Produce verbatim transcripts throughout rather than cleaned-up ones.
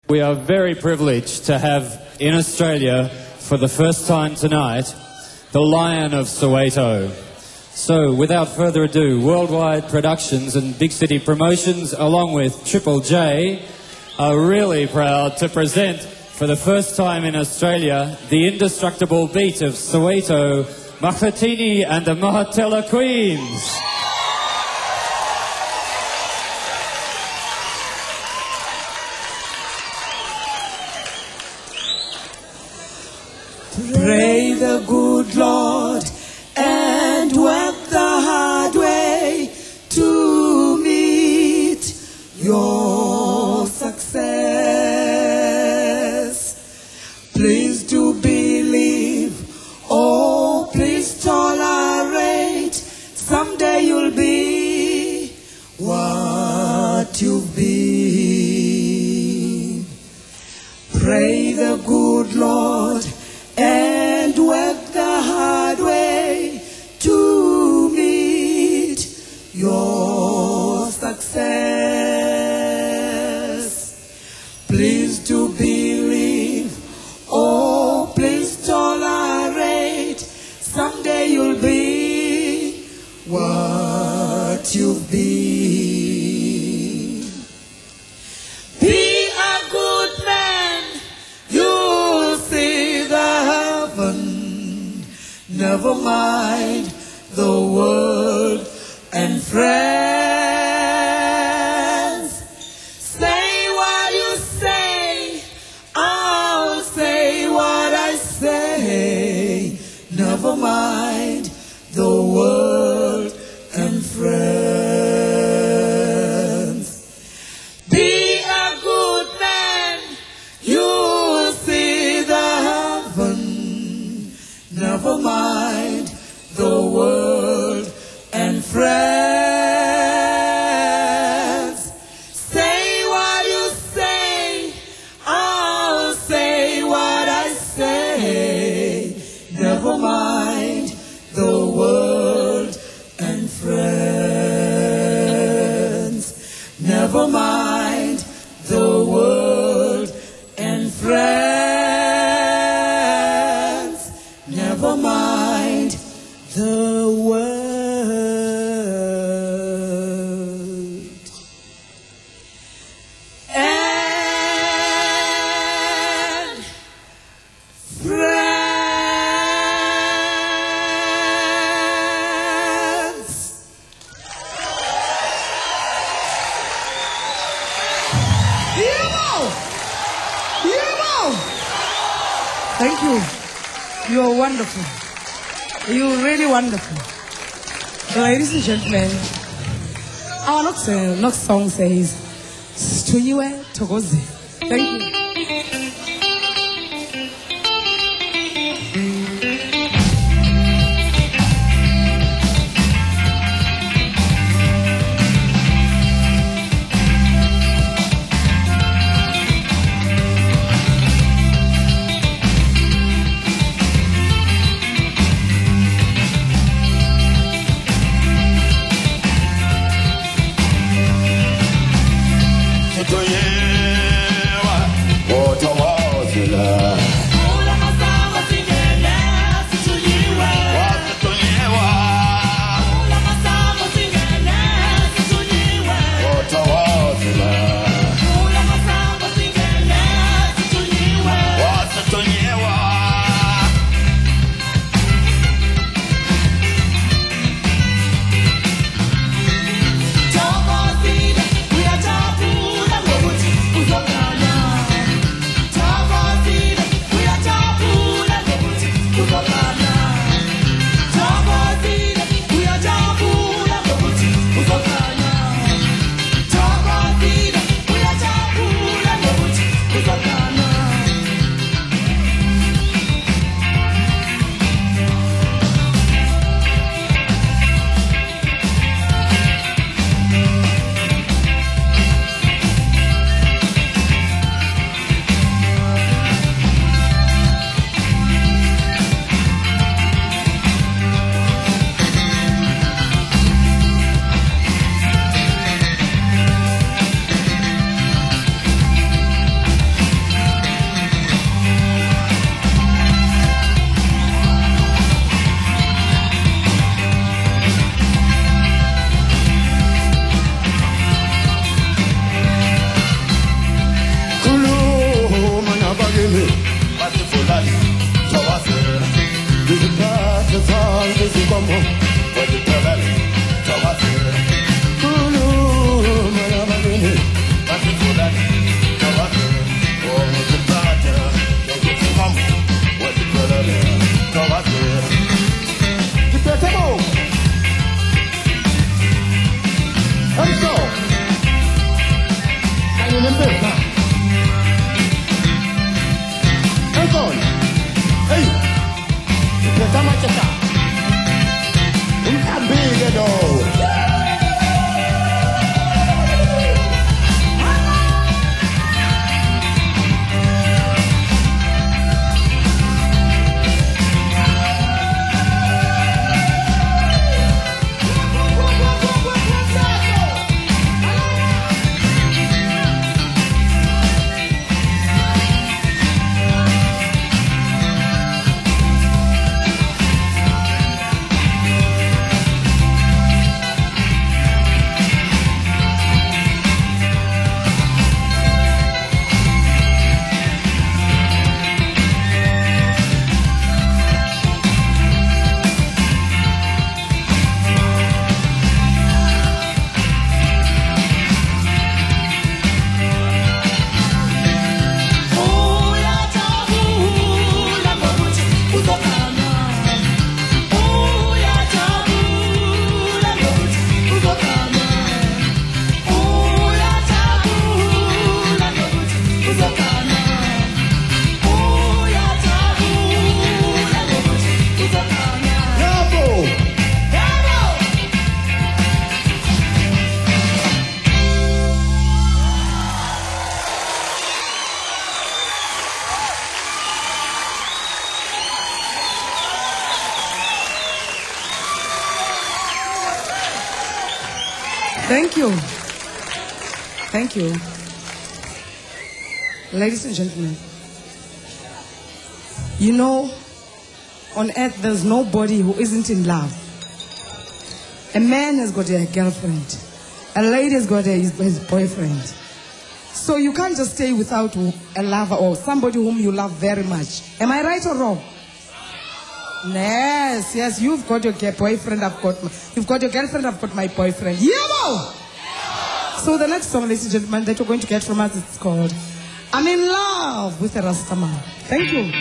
We are very privileged to have in Australia, for the first time tonight, the Lion of Soweto. So, without further ado, Worldwide Productions and Big City Promotions, along with Triple J, are really proud to present, for the first time in Australia, the indestructible beat of Soweto, Makhatini and the Mahatela Queens. Pray the good Lord and work the hard way to meet your success. Please do believe, oh please tolerate, someday you'll be what you've been. Pray the good Lord and work the hard way to meet your success. Please do believe, oh please tolerate, someday you'll be what you've been. Be a good man, you'll see the heaven. Never mind the world and friends. Say what you say, I'll say what I say. Never mind the world and friends. Be a good man, you'll see the heaven. Never mind the world and friends. Say what you say, I'll say what I say. Never mind the world and friends. Never mind the world and friends. Never mind the world and friends. Beautiful! Beautiful! Thank you. You are wonderful. You're really wonderful. Ladies and gentlemen, our next, uh, next song says, Stuyiwe Togozi. Thank you. What a Thank you. Thank you. Ladies and gentlemen, you know, on earth there's nobody who isn't in love. A man has got a girlfriend. A lady has got a, his, his boyfriend. So you can't just stay without a lover or somebody whom you love very much. Am I right or wrong? Yes, yes, you've got your boyfriend, I've got my, you've got your girlfriend, I've got my boyfriend. Yeah! So the next song, ladies and gentlemen, that you're going to get from us, it's called I'm in Love with a Rastaman. Thank you.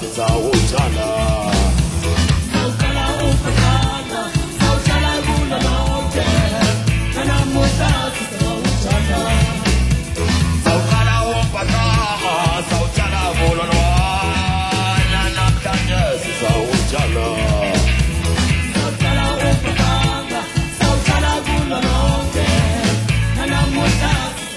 sawutshala sawutshala upakanga sawutshala kulo lonke nanamuhla sawutshala sawutshala upakanga sawutshala kulo lonke nanamuhla sawutshala sawutshala upakanga sawutshala kulo lonke nanamuhla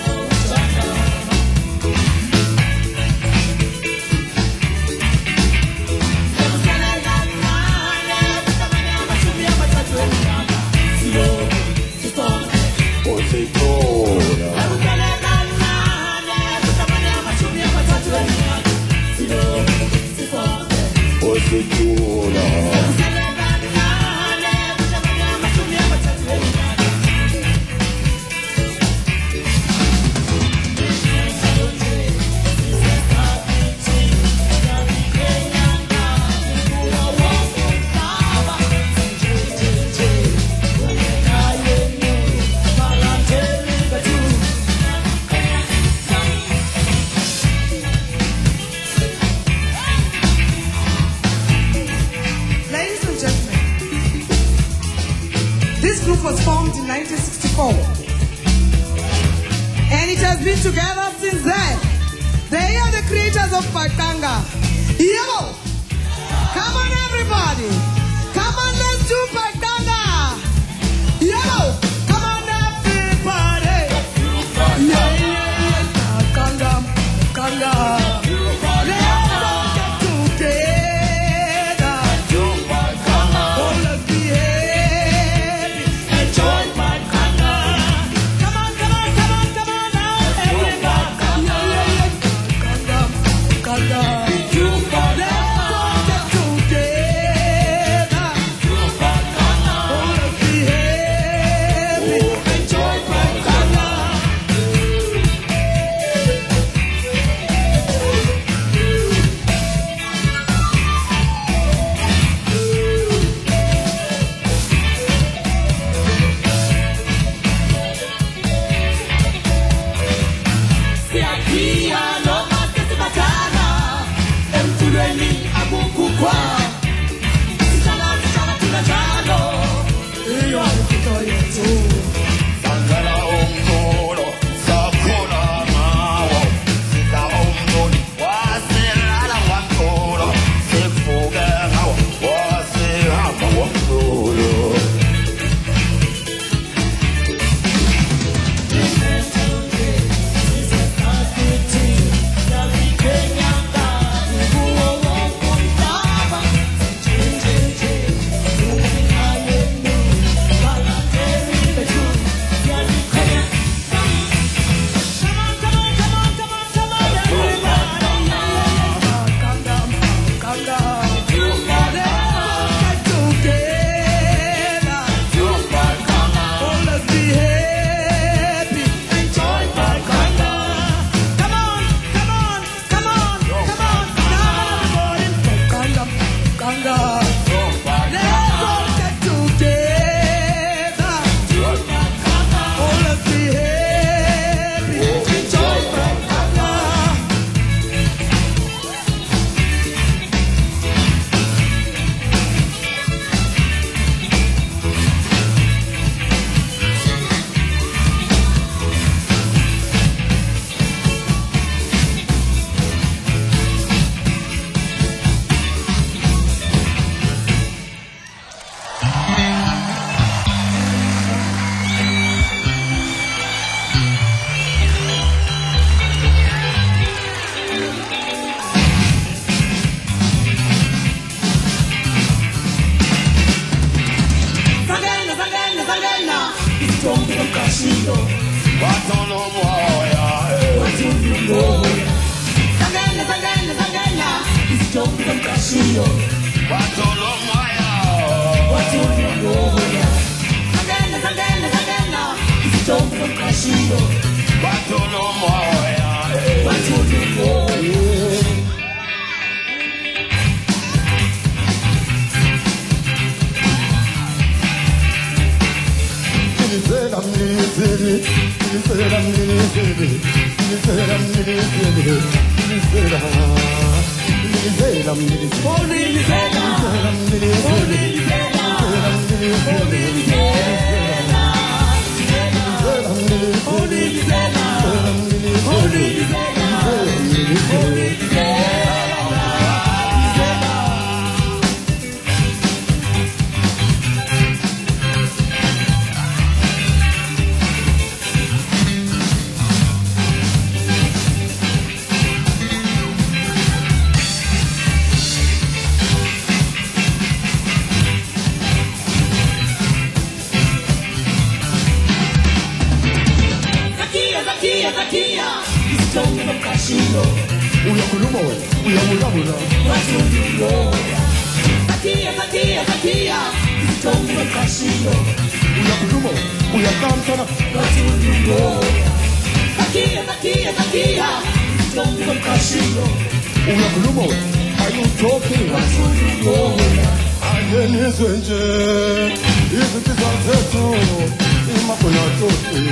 was formed in nineteen sixty-four. And it has been together since then. They are the creators of Pakanga. Yo! Come on everybody! Come on, let's do Pakanga! Yo! Come on everybody! Yeah, yeah, yeah! Pakanga, Pakanga! Let's all get together! Oh, let's be happy! Enjoy Pakanga! Come on, come on, come on, come on now! Everybody! Yeah, yeah, yeah! Pakanga, Pakanga! I'm Zela, Zela, uyakhuluma wena uyabulabula uyakhuluma uyakamsana uyakhuluma wena ayutoki angenizwe nje izinto zazethu imakhonatoti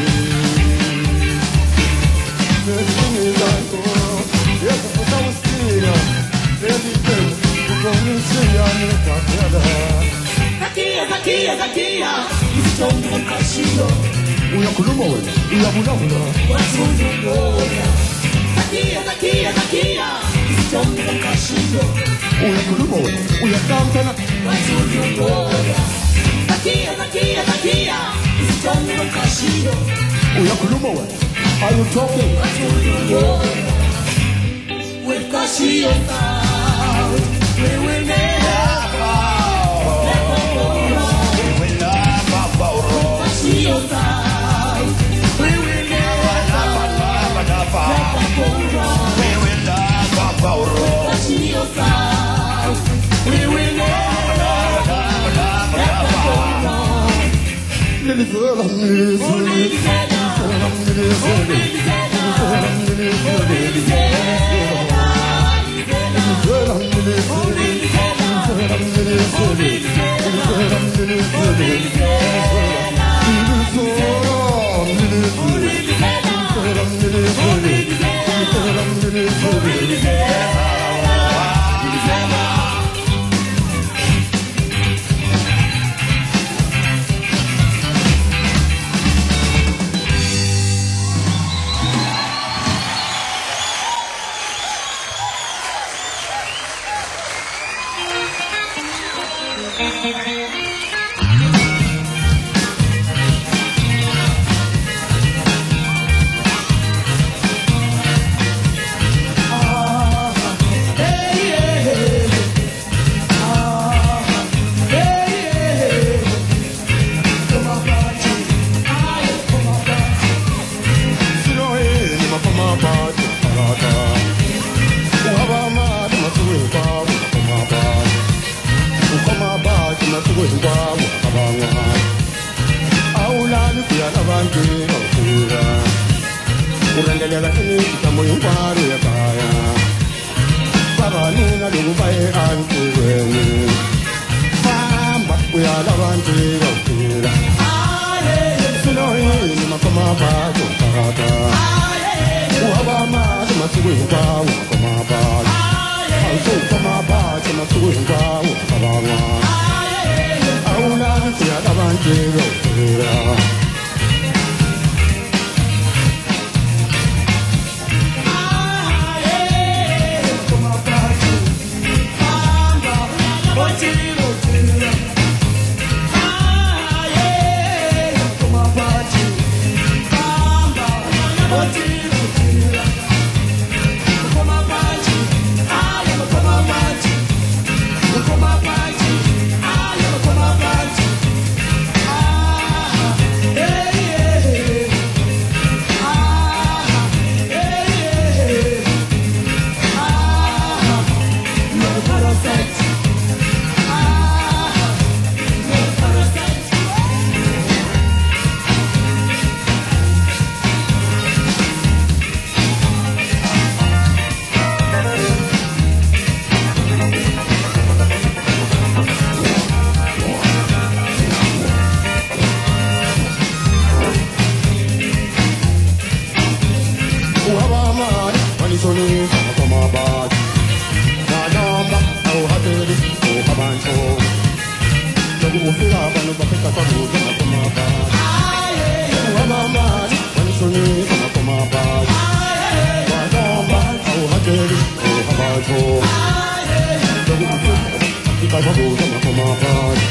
Yes, I was still everything we're going to see on the top. Zakia, Zakia, Zakia, it's John from Casino. We are Kulumo, we are Budabula. What's on the road? Zakia, Zakia, Zakia, it's John from Casino. We are Kulumo, we are Downtown. What's on the road? Zakia, Zakia, Zakia, it's John from Casino. We are Kulumo. Are you talking? What's on the road? With Casio out, we will never bow. We will never bow. Casio out, we will never bow. We will never bow. Casio out, we will never bow. Lily Zella, Lily Zella, Lily Zella, Lily Zella, Lily Zella. because I go to my mama party.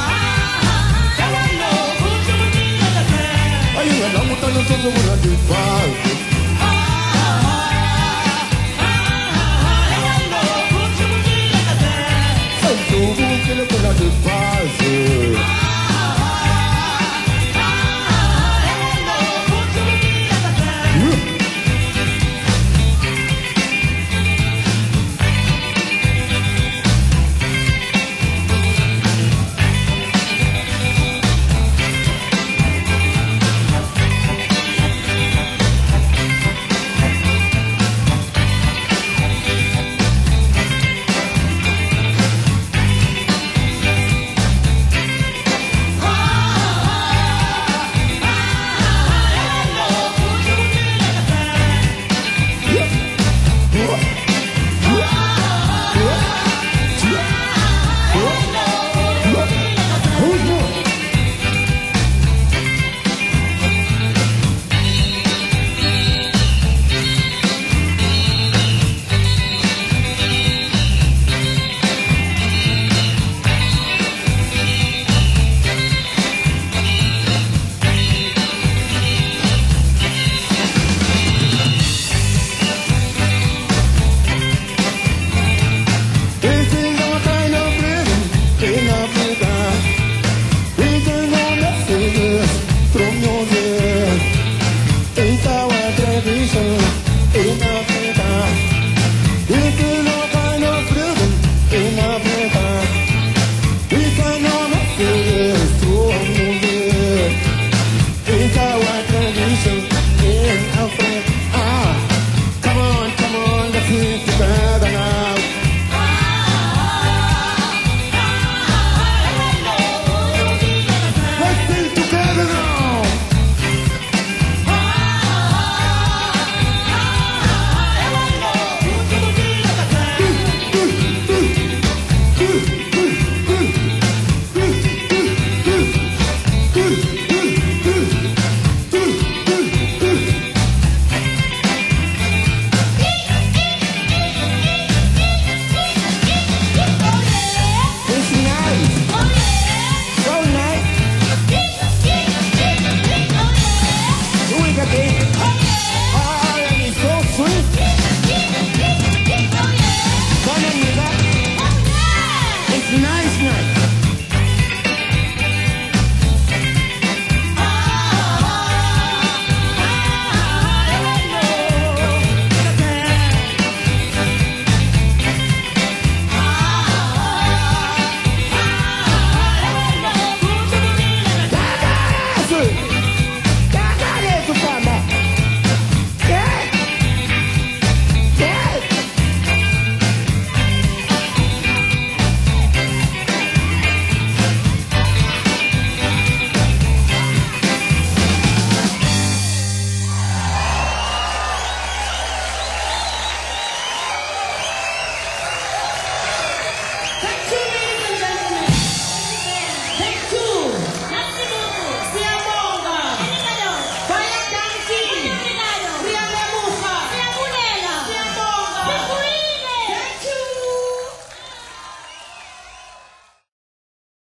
Why?